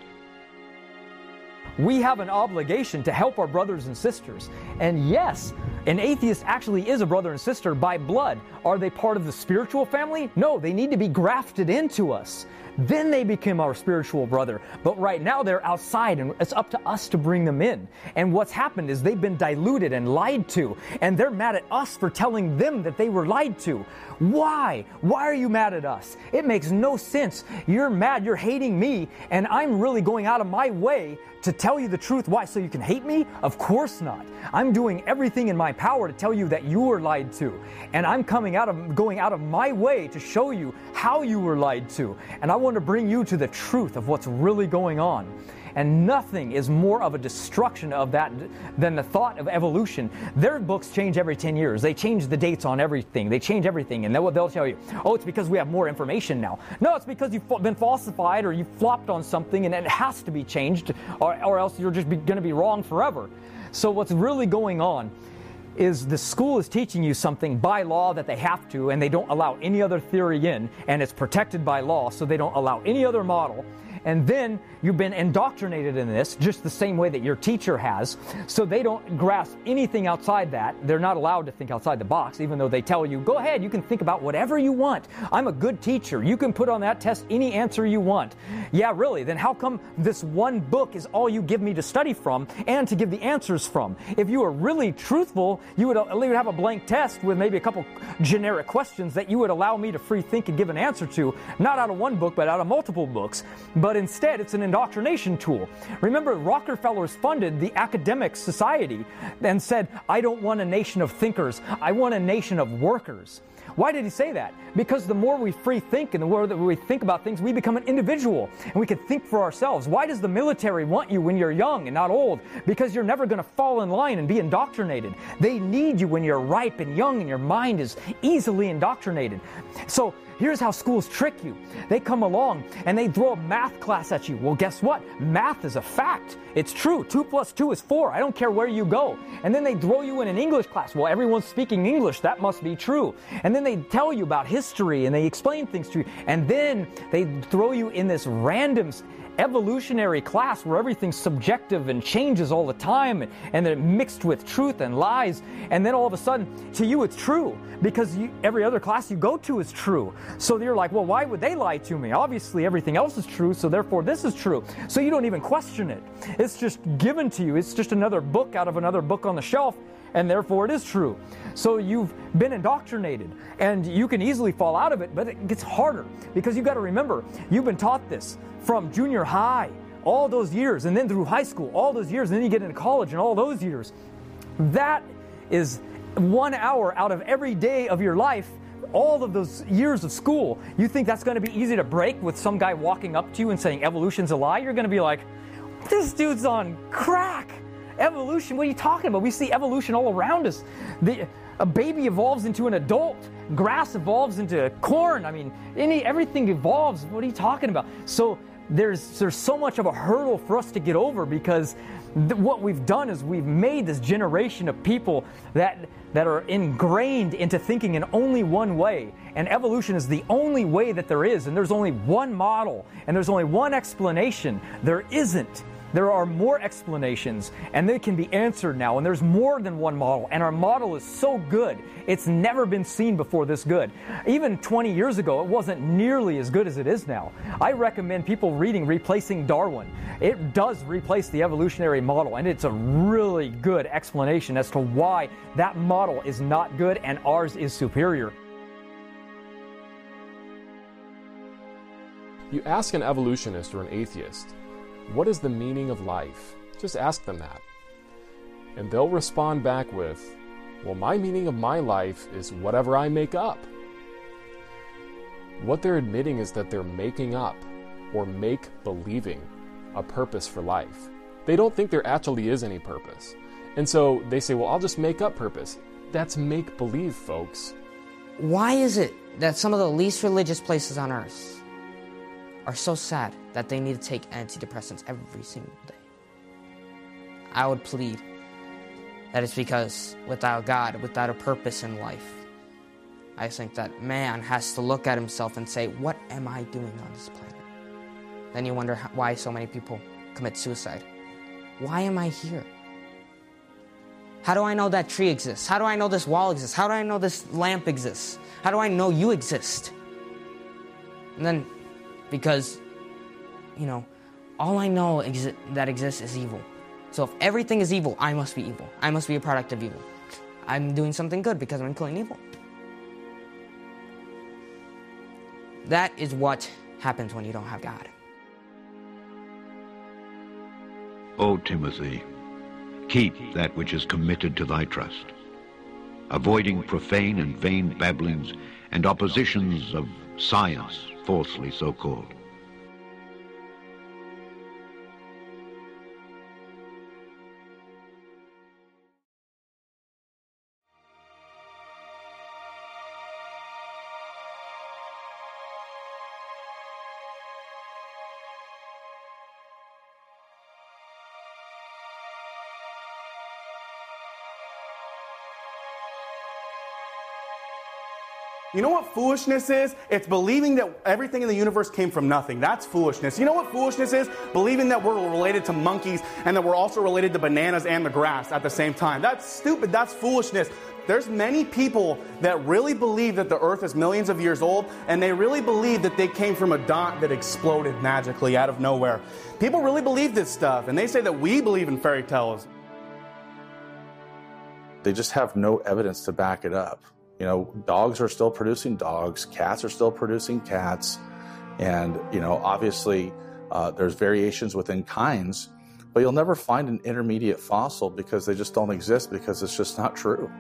We have an obligation to help our brothers and sisters. And yes, an atheist actually is a brother and sister by blood. Are they part of the spiritual family? No, they need to be grafted into us. Then they become our spiritual brother. But right now they're outside, and it's up to us to bring them in. And what's happened is they've been diluted and lied to, and they're mad at us for telling them that they were lied to. Why? Why are you mad at us? It makes no sense. You're mad, you're hating me, and I'm really going out of my way to tell you the truth. Why? So you can hate me? Of course not. I'm doing everything in my power to tell you that you were lied to. And I'm coming out of going out of my way to show you how you were lied to. And I want to bring you to the truth of what's really going on. And nothing is more of a destruction of that than the thought of evolution. Their books change every ten years. They change the dates on everything. They change everything. And they'll, they'll tell you, oh, it's because we have more information now. No, it's because you've been falsified or you've flopped on something and it has to be changed, or, or else you're just going to be wrong forever. So what's really going on is the school is teaching you something by law that they have to, and they don't allow any other theory in, and it's protected by law, so they don't allow any other model. And then you've been indoctrinated in this just the same way that your teacher has, so they don't grasp anything outside that. They're not allowed to think outside the box, even though they tell you, go ahead, you can think about whatever you want. I'm a good teacher. You can put on that test any answer you want. Yeah, really? Then how come this one book is all you give me to study from and to give the answers from? If you were really truthful, you would, you would have a blank test with maybe a couple generic questions that you would allow me to free think and give an answer to, not out of one book, but out of multiple books. But instead, it's an indoctrination tool. Remember, Rockefellers funded the academic society and said, I don't want a nation of thinkers. I want a nation of workers. Why did he say that? Because the more we free think and the more that we think about things, we become an individual and we can think for ourselves. Why does the military want you when you're young and not old? Because you're never going to fall in line and be indoctrinated. They need you when you're ripe and young and your mind is easily indoctrinated. So here's how schools trick you. They come along and they throw a math class at you. Well, guess what? Math is a fact. It's true. Two plus two is four. I don't care where you go. And then they throw you in an English class. Well, everyone's speaking English. That must be true. And then they tell you about history and they explain things to you. And then they throw you in this random evolutionary class where everything's subjective and changes all the time, and, and they're mixed with truth and lies. And then all of a sudden, to you, it's true because you, every other class you go to is true. So you're like, well, why would they lie to me? Obviously, everything else is true, so therefore this is true. So you don't even question it. It's just given to you. It's just another book out of another book on the shelf, and therefore it is true. So you've been indoctrinated, and you can easily fall out of it, but it gets harder because you've got to remember, you've been taught this from junior high, all those years, and then through high school, all those years, and then you get into college and all those years. That is one hour out of every day of your life, all of those years of school. You think that's going to be easy to break with some guy walking up to you and saying evolution's a lie? You're going to be like, this dude's on crack. Evolution, what are you talking about? We see evolution all around us. The, a baby evolves into an adult. Grass evolves into corn. I mean, any everything evolves. What are you talking about? So there's there's so much of a hurdle for us to get over because th- what we've done is we've made this generation of people that that are ingrained into thinking in only one way. And evolution is the only way that there is. And there's only one model. And there's only one explanation. There isn't. There are more explanations, and they can be answered now, and there's more than one model, and our model is so good. It's never been seen before this good. Even twenty years ago, it wasn't nearly as good as it is now. I recommend people reading Replacing Darwin. It does replace the evolutionary model, and it's a really good explanation as to why that model is not good and ours is superior. You ask an evolutionist or an atheist, what is the meaning of life? Just ask them that. And they'll respond back with, well, my meaning of my life is whatever I make up. What they're admitting is that they're making up or make-believing a purpose for life. They don't think there actually is any purpose. And so they say, well, I'll just make up purpose. That's make-believe, folks. Why is it that some of the least religious places on earth are so sad that they need to take antidepressants every single day? I would plead that it's because without God, without a purpose in life, I think that man has to look at himself and say, what am I doing on this planet? Then you wonder why so many people commit suicide. Why am I here? How do I know that tree exists? How do I know this wall exists? How do I know this lamp exists? How do I know you exist? And then, because, you know, all I know exi- that exists is evil. So if everything is evil, I must be evil. I must be a product of evil. I'm doing something good because I'm killing evil. That is what happens when you don't have God. O Timothy, keep that which is committed to thy trust, avoiding profane and vain babblings and oppositions of science, falsely so called. You know what foolishness is? It's believing that everything in the universe came from nothing. That's foolishness. You know what foolishness is? Believing that we're related to monkeys and that we're also related to bananas and the grass at the same time. That's stupid. That's foolishness. There's many people that really believe that the earth is millions of years old, and they really believe that they came from a dot that exploded magically out of nowhere. People really believe this stuff, and they say that we believe in fairy tales. They just have no evidence to back it up. You know, dogs are still producing dogs, cats are still producing cats, and, you know, obviously uh, there's variations within kinds, but you'll never find an intermediate fossil because they just don't exist, because it's just not true.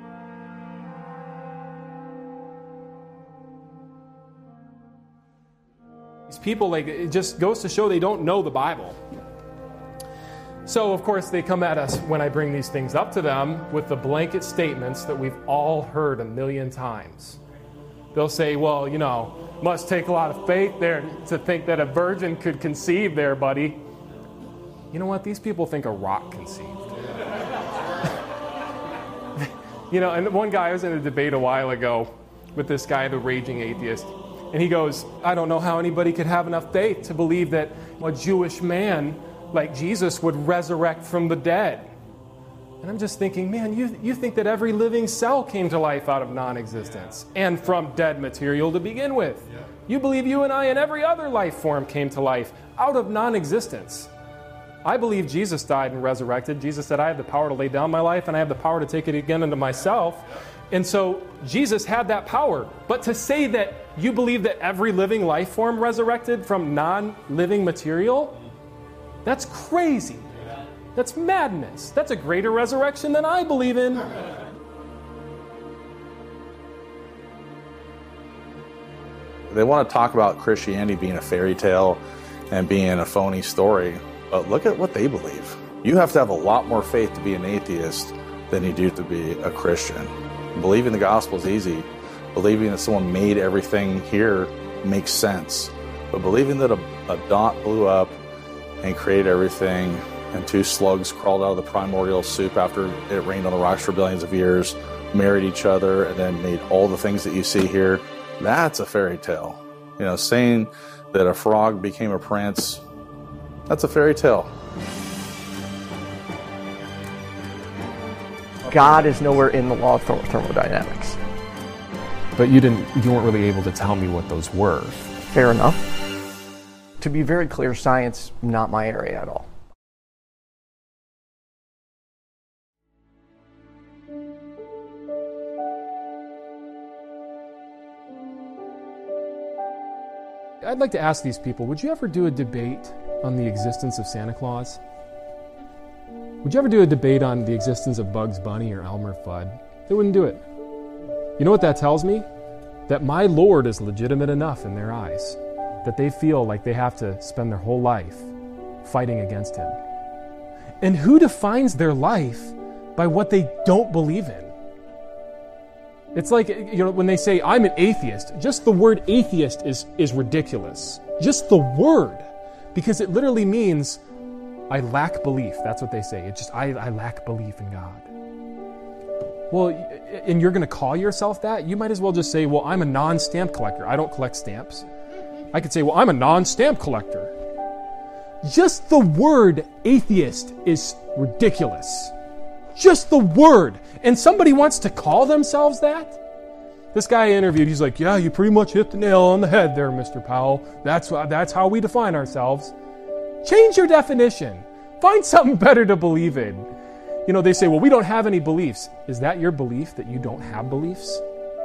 These people, like, it just goes to show they don't know the Bible. So, of course, they come at us when I bring these things up to them with the blanket statements that we've all heard a million times. They'll say, well, you know, must take a lot of faith there to think that a virgin could conceive there, buddy. You know what? These people think a rock conceived. You know, and one guy, I was in a debate a while ago with this guy, the raging atheist, and he goes, I don't know how anybody could have enough faith to believe that a Jewish man like Jesus would resurrect from the dead. And I'm just thinking, man, you, you think that every living cell came to life out of non-existence and from dead material to begin with. Yeah. You believe you and I and every other life form came to life out of non-existence. I believe Jesus died and resurrected. Jesus said, I have the power to lay down my life and I have the power to take it again into myself. And so Jesus had that power. But to say that you believe that every living life form resurrected from non-living material, that's crazy. That's madness. That's a greater resurrection than I believe in. They want to talk about Christianity being a fairy tale and being a phony story, but look at what they believe. You have to have a lot more faith to be an atheist than you do to be a Christian. Believing the gospel is easy. Believing that someone made everything here makes sense. But believing that a, a dot blew up and created everything, and two slugs crawled out of the primordial soup after it rained on the rocks for billions of years, married each other, and then made all the things that you see here, that's a fairy tale. You know, saying that a frog became a prince, that's a fairy tale. God is nowhere in the law of thermodynamics. But you didn't, you weren't really able to tell me what those were. Fair enough. To be very clear, science, not my area at all. I'd like to ask these people, would you ever do a debate on the existence of Santa Claus? Would you ever do a debate on the existence of Bugs Bunny or Elmer Fudd? They wouldn't do it. You know what that tells me? That my Lord is legitimate enough in their eyes that they feel like they have to spend their whole life fighting against him. And who defines their life by what they don't believe in? It's like, you know, when they say, I'm an atheist, just the word atheist is, is ridiculous. Just the word. Because it literally means, I lack belief. That's what they say. It's just, I, I lack belief in God. Well, and you're going to call yourself that? You might as well just say, well, I'm a non-stamp collector. I don't collect stamps. I could say, well, I'm a non-stamp collector. Just the word atheist is ridiculous. Just the word. And somebody wants to call themselves that? This guy I interviewed, he's like, yeah, you pretty much hit the nail on the head there, Mister Powell. That's, that's how we define ourselves. Change your definition. Find something better to believe in. You know, they say, well, we don't have any beliefs. Is that your belief, that you don't have beliefs?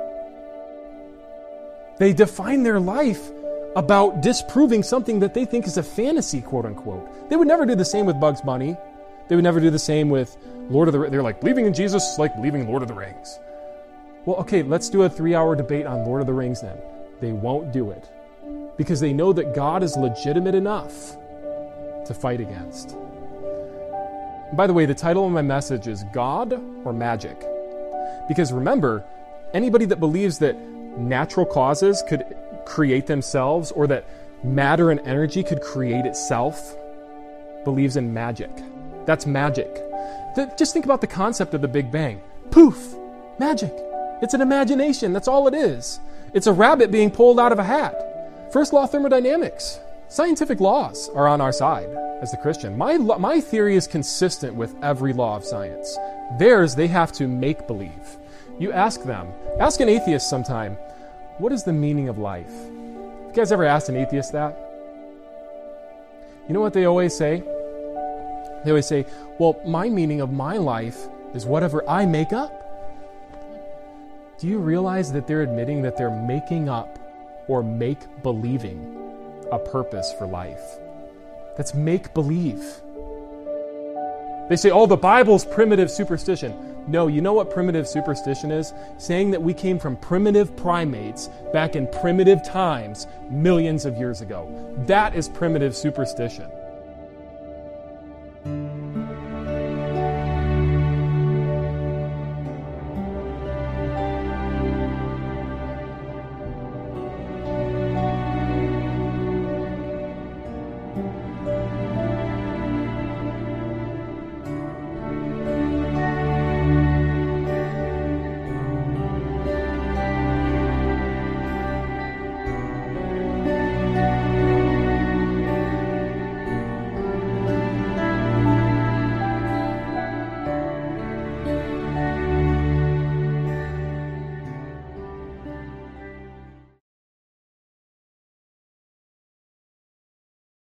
They define their life about disproving something that they think is a fantasy, quote unquote. They would never do the same with Bugs Bunny. They would never do the same with Lord of the Rings. They're like, believing in Jesus is like believing in Lord of the Rings. Well, okay, let's do a three-hour debate on Lord of the Rings then. They won't do it because they know that God is legitimate enough to fight against. By the way, the title of my message is God or Magic. Because remember, anybody that believes that natural causes could create themselves or that matter and energy could create itself believes in magic. That's magic. Just think about the concept of the Big Bang. Poof! Magic. It's an imagination. That's all it is. It's a rabbit being pulled out of a hat. First law of thermodynamics. Scientific laws are on our side as the Christian. My, my theory is consistent with every law of science. Theirs, they have to make believe. You ask them, ask an atheist sometime, what is the meaning of life? You guys ever asked an atheist that? You know what they always say? They always say, well, my meaning of my life is whatever I make up. Do you realize that they're admitting that they're making up or make-believing a purpose for life? That's make-believe. They say, oh, the Bible's primitive superstition. No, you know what primitive superstition is? Saying that we came from primitive primates back in primitive times millions of years ago. That is primitive superstition.